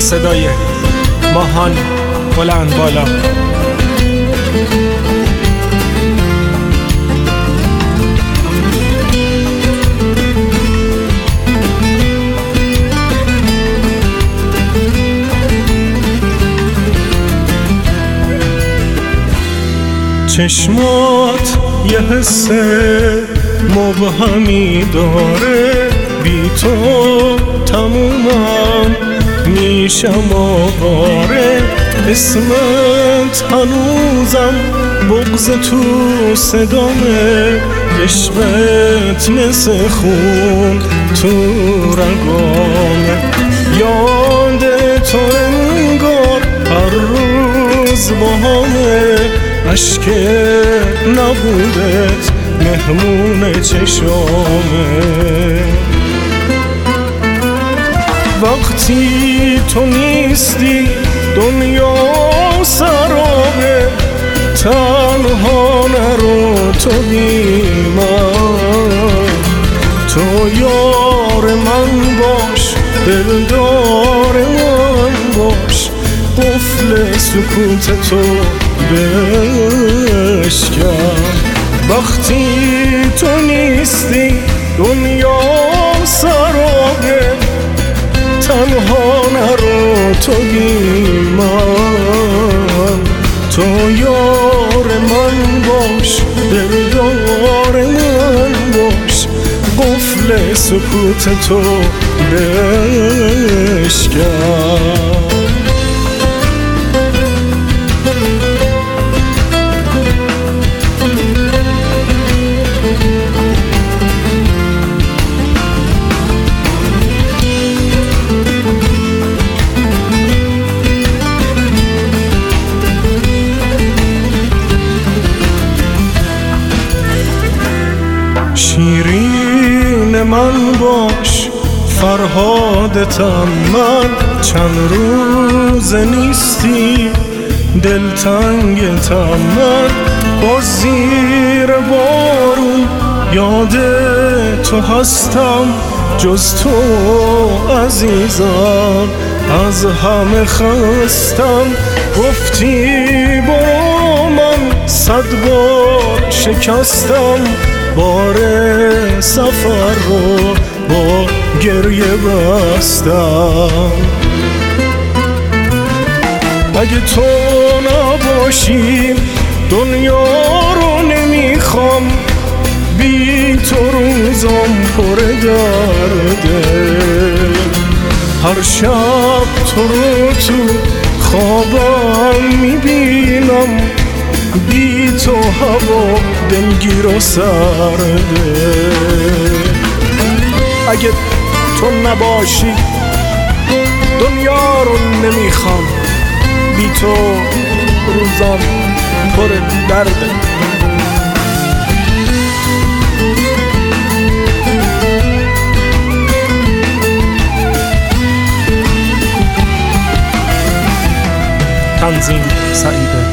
صدای ماهان بلند بالا. چشمات یه حس مبهمی داره، بی تو تمومم میشم آواره. اسمت هنوزم بغض تو صدامه، عشقت مثل خون تو رگامه. یاد تو انگار هر روز باهامه، عشق نبودت مهمون چشامه. وقتی تو نیستی دنیا سرابه، تنها نرو تو بی من. تو یار من باش، دلدار من باش، قفل سکوت تو بشکن. وقتی تو نیستی دنیا سرابه، تنها نرو تو بی من. تو یار من باش، دلدار من باش، قفل سکوت تو بشکن. شیرین من باش، فرهادتم من. چند روز نیستی دلتنگتم من. با زیر بارون یاد تو هستم، جز تو عزیزم از همه خستم. گفتی برو من 100 بار شکستم، بار سفر رو با گریه بستم. اگه تو نباشی دنیا رو نمیخوام، بی تو روزم پر درده. هر شب تو رو تو خوابم میبینم، بی تو هوا دلگیر و سرده. اگه تو نباشی دنیا رو نمیخوام، بی تو روزام پر درده. تنظیم سعید